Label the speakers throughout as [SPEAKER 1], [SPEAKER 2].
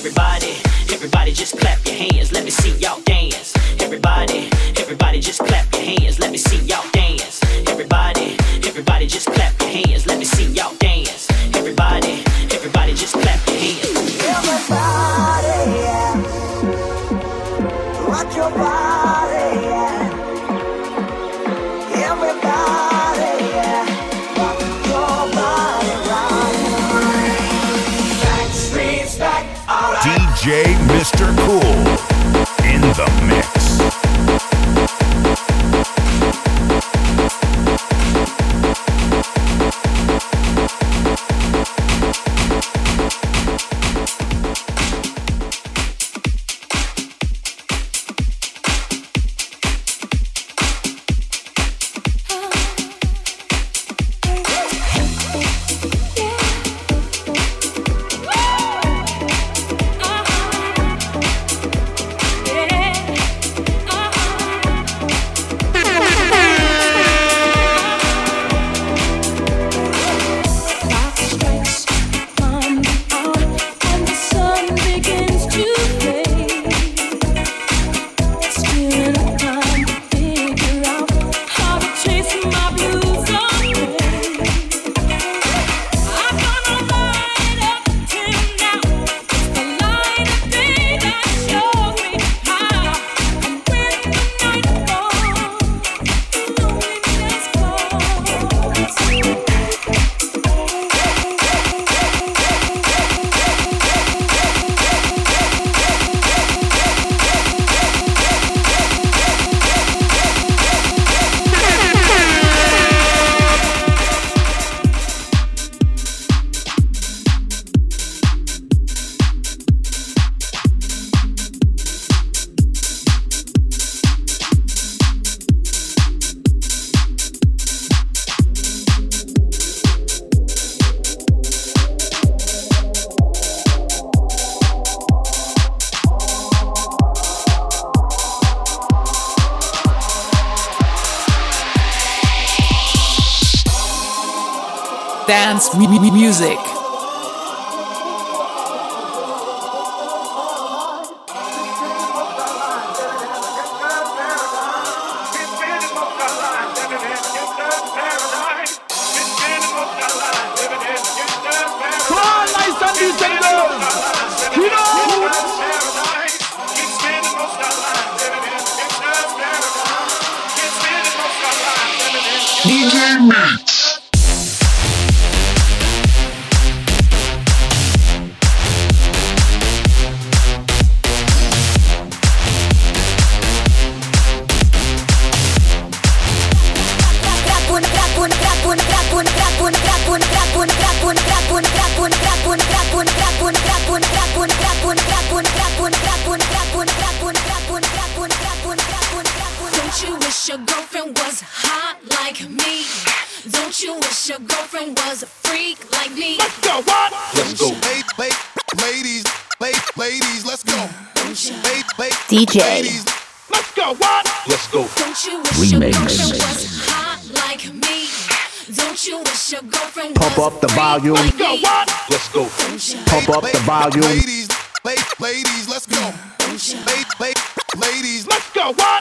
[SPEAKER 1] Everybody, everybody just clap your hands. Let me see y'all dance. Everybody, everybody just clap your hands. Let me see y'all dance. Everybody, everybody just clap your hands. Let me see y'all dance. Everybody, everybody just clap your hands.
[SPEAKER 2] Everybody, yeah. Rock your body, yeah. Everybody, yeah. Rock your body, right. Backstreet's back, alright.
[SPEAKER 3] DJ Mr. Cool in the mix.
[SPEAKER 4] Dance music.
[SPEAKER 3] DJ Mix.
[SPEAKER 5] Don't you wish your girlfriend was hot like me? Don't you wish your girlfriend was a freak like me?
[SPEAKER 6] Let's go, what?
[SPEAKER 7] Let's go. Ladies, let's go.
[SPEAKER 8] DJ.
[SPEAKER 6] Let's go, what?
[SPEAKER 7] Let's go.
[SPEAKER 5] Don't you wish your girlfriend was hot like me? Don't you wish your girlfriend was
[SPEAKER 9] Pump up the
[SPEAKER 5] a freak
[SPEAKER 9] volume.
[SPEAKER 5] like
[SPEAKER 6] Let's go,
[SPEAKER 5] me?
[SPEAKER 6] what?
[SPEAKER 7] Let's go.
[SPEAKER 9] Pump up the volume.
[SPEAKER 7] Ladies, let's go. Ladies,
[SPEAKER 6] let's go, what?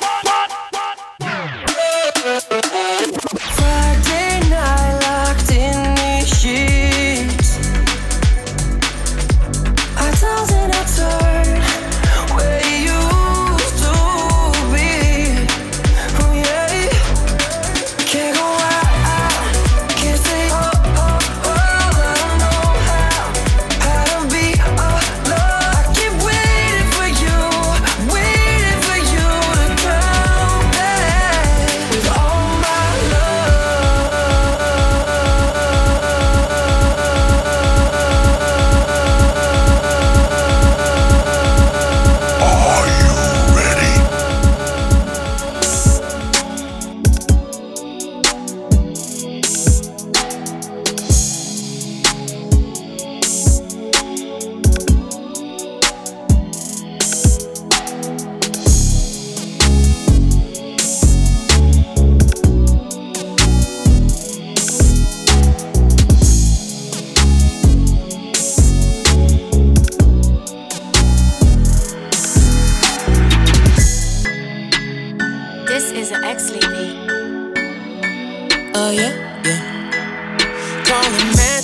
[SPEAKER 2] Friday night locked in these sheets. I toss and I turn where you used to be. Oh yeah. Can't go out, can't say I don't know how to be alone. I keep waiting for you to come.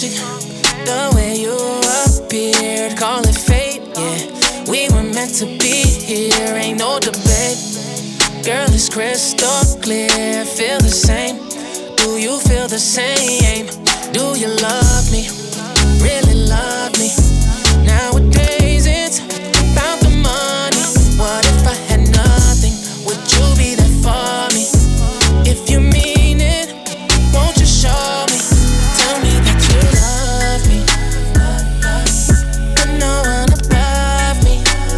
[SPEAKER 2] magic. The way you appeared, call it fate, yeah. We were meant to be here, ain't no debate. Girl, it's crystal clear, feel the same. Do you feel the same? Do you love me? Really love me? Nowadays it's about the money. What if I had nothing? Would you be there for me? If you mean it, won't you show me? Tell me that you love me. But no one above me.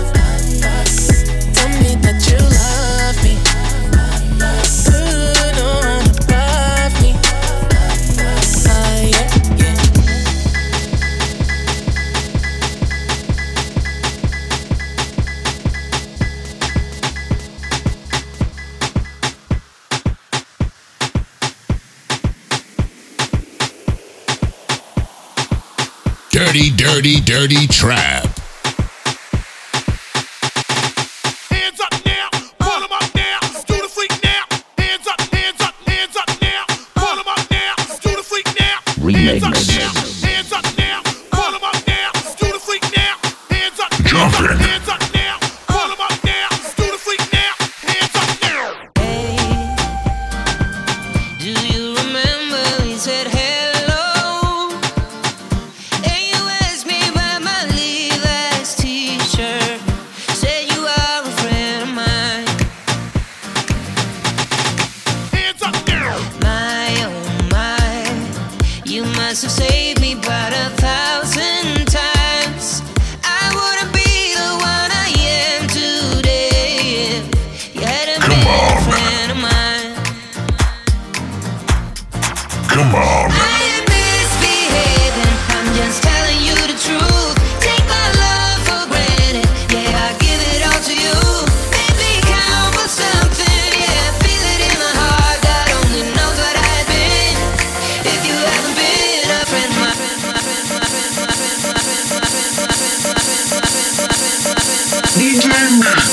[SPEAKER 2] Tell me that you love me. But no one above me. Yeah, yeah.
[SPEAKER 3] Dirty, dirty, dirty trap.
[SPEAKER 6] Hands up now, pull 'em up now, do the freak now. Hands up, hands up, hands up now, pull 'em up now, do the freak now. Hands up now, hands up now, pull 'em up now, do the freak now. Hands up, hands up, hands up now, pull 'em up now, do the freak now. Hands up now.
[SPEAKER 2] Do you remember we said hello? And you asked me about my Levi's t-shirt. Said you are a friend of mine.
[SPEAKER 6] Hands up now.
[SPEAKER 2] My, oh my, you must have saved me about 1,000 times. I wouldn't be the one I am today if you hadn't been a friend of mine.
[SPEAKER 3] Come on.
[SPEAKER 2] I ain't misbehaving, I'm just telling you the truth. Take my love for granted, yeah, I give it all to you. Baby, count for something, yeah, feel it in my heart. God only knows what I've been if you haven't been a friend of mine.
[SPEAKER 3] DJ Mix.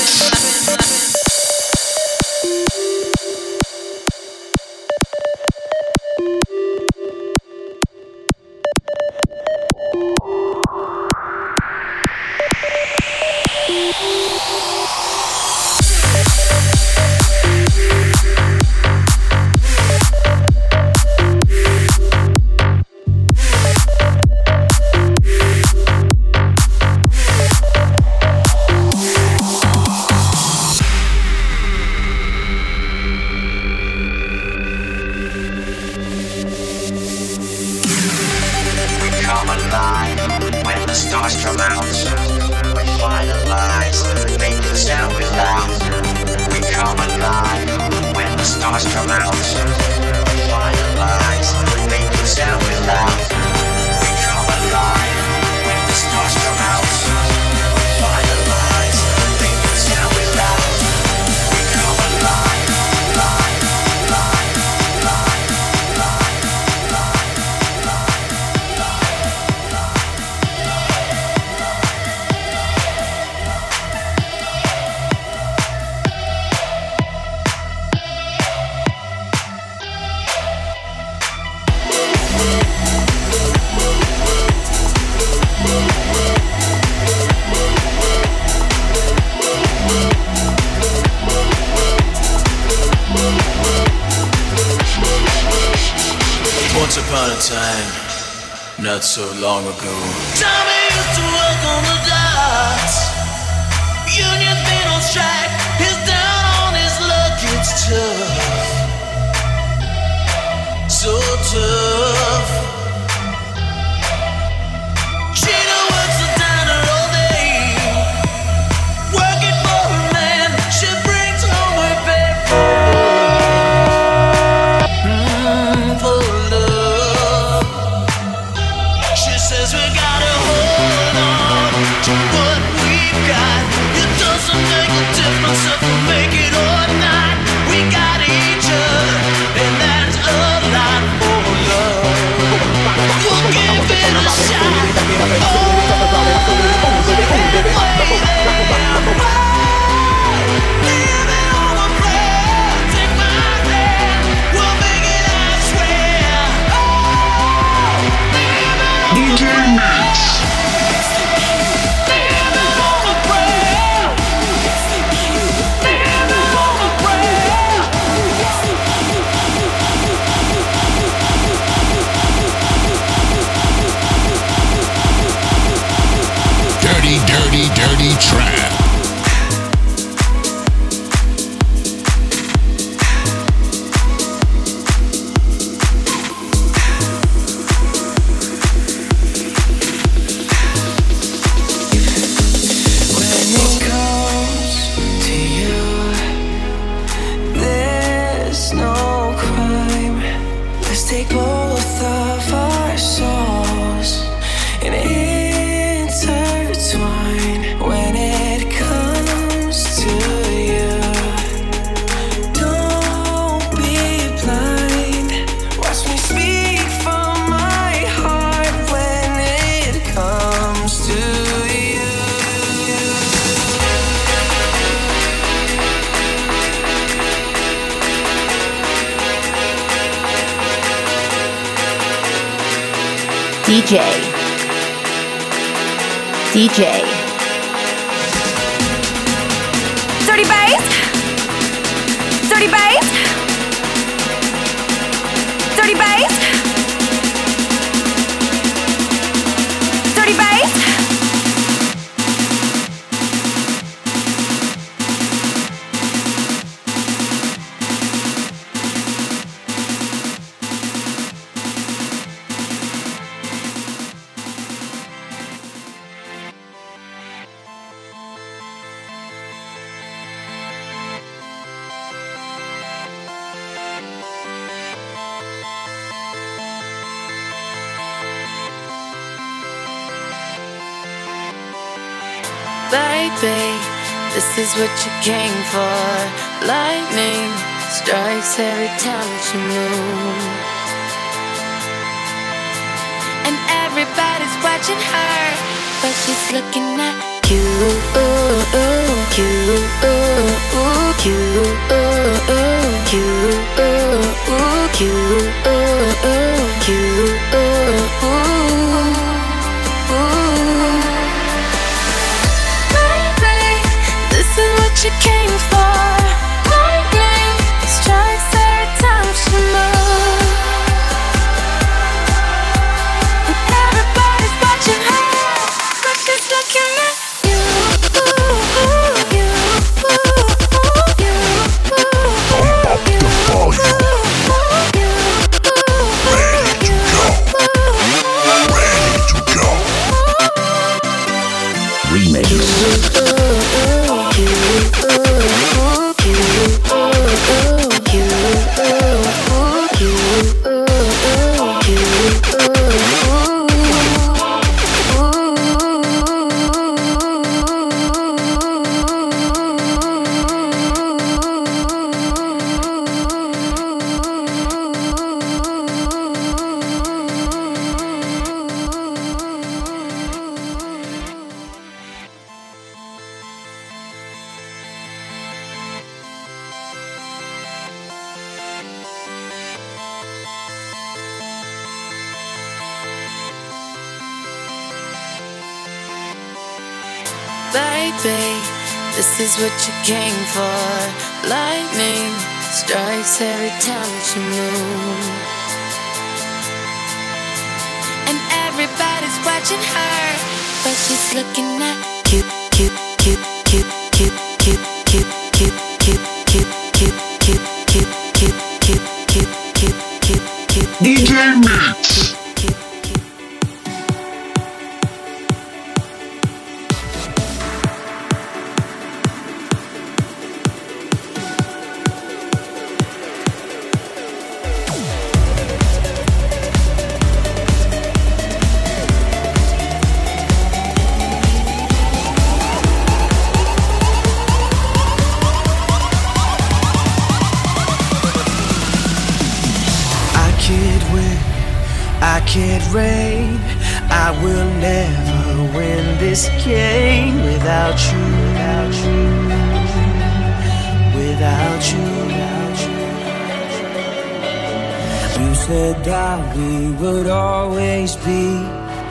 [SPEAKER 4] Come alive when the stars come out. We finalize, make the sound we loud. We come alive when the stars come out. We finalize, make the sound we loud. We come alive when the stars come out. We finalize, make the sound we loud. We come alive, live, live, live, live, live.
[SPEAKER 10] Once upon a time, not so long ago.
[SPEAKER 2] Tommy used to work on the docks. Union's been on strike. He's down on his luck. It's tough, so tough. Gina works the diner all day, working for her man. She brings home her bed for love. She says we gotta hold on to what we've got. It doesn't make a difference if we make it or not. We got each other, and that's a lot for love. We'll give it a shot. We'll make it, I swear. Oh,
[SPEAKER 3] Dirty Trap.
[SPEAKER 8] DJ.
[SPEAKER 5] Dirty bass. Dirty bass. Dirty bass. Dirty bass.
[SPEAKER 11] Baby, this is what you came for. Lightning strikes every time you move, and everybody's watching her, but she's looking at you. She came for. Lightning strikes every time she moves, and everybody's watching her, but she's looking at you.
[SPEAKER 3] Pump up the volume. Ready to go. Ready to go. Remix.
[SPEAKER 11] Baby, this is what you came for. Lightning strikes every time she moves, and everybody's watching her, but she's looking at you.
[SPEAKER 3] DJ Mix.
[SPEAKER 12] Can't reign. I will never win this game without you, without you, without you, without you. You said that we would always be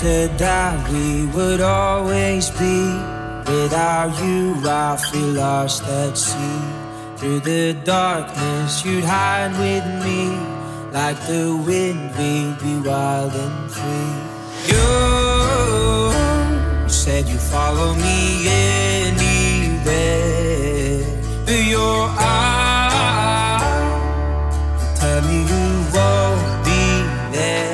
[SPEAKER 12] said that we would always be. Without you, I feel lost at sea. Through the darkness, you'd hide with me. Like the wind, we'd be wild and free. You said you'd follow me anywhere. Through your eyes, tell me you won't be there.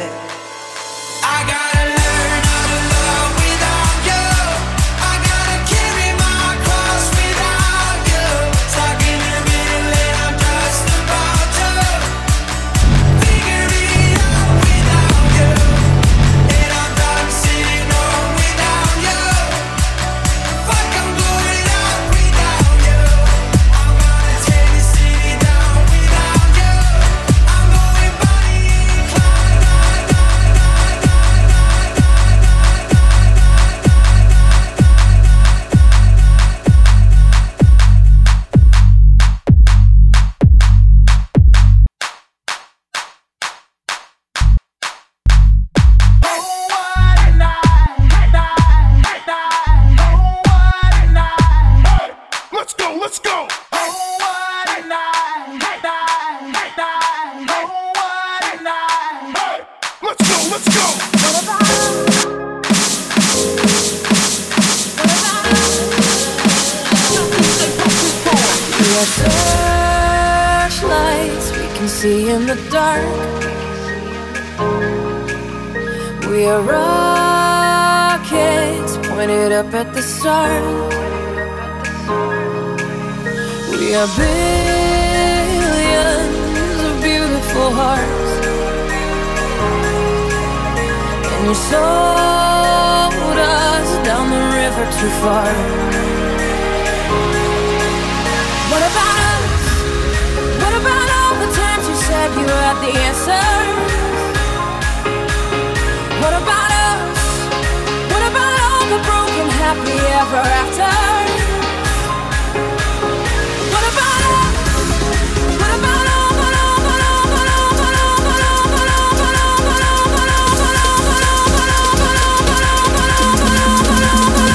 [SPEAKER 11] Flashlights we can see in the dark. We are rockets pointed up at the stars. We are billions of beautiful hearts. And you sold us down the river too far. What about us? What about all the times you said you had the answers? What about us? What about all the broken happy ever after? What about us? What about all, what all, what all, what all, what all, what all, what all, what all, what all, what all, what all, what all, what all, what all, what all, what all, what all, what all,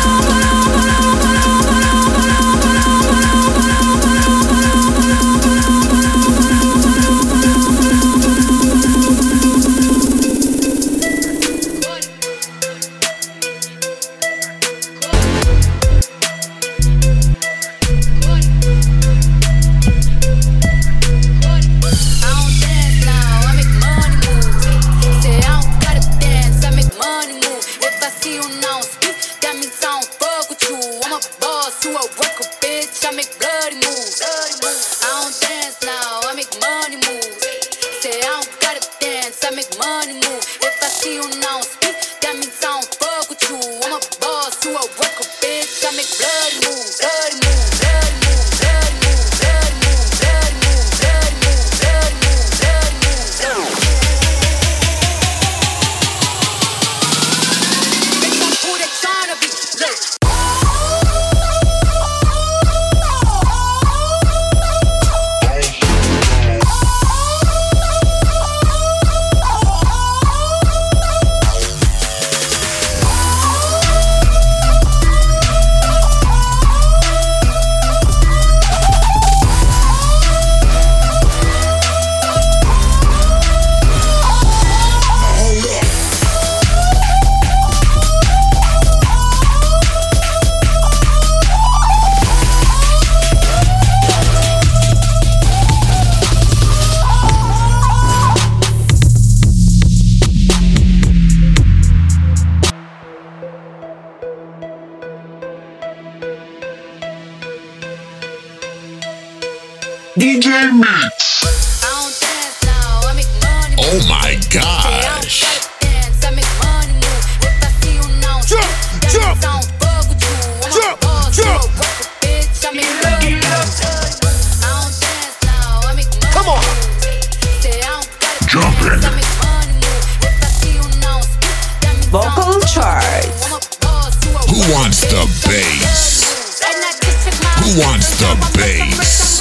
[SPEAKER 3] DJ Mix. Oh my gosh.
[SPEAKER 6] Jump, jump, jump, jump. Come on.
[SPEAKER 3] Jumping.
[SPEAKER 8] Vocal charts.
[SPEAKER 3] Who wants the bass? Who wants the bass?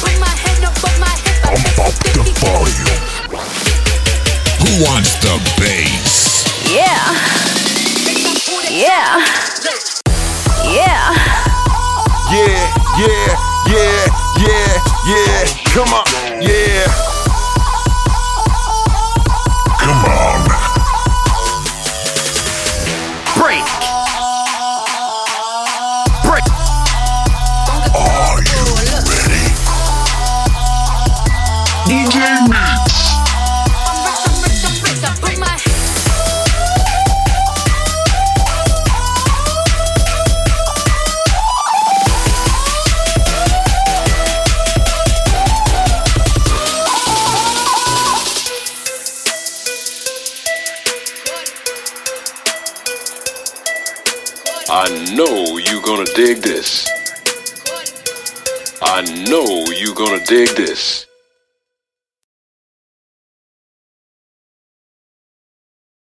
[SPEAKER 3] Pump up the volume. Who wants the bass?
[SPEAKER 8] Yeah.
[SPEAKER 13] know you gonna dig this. I know you gonna dig this.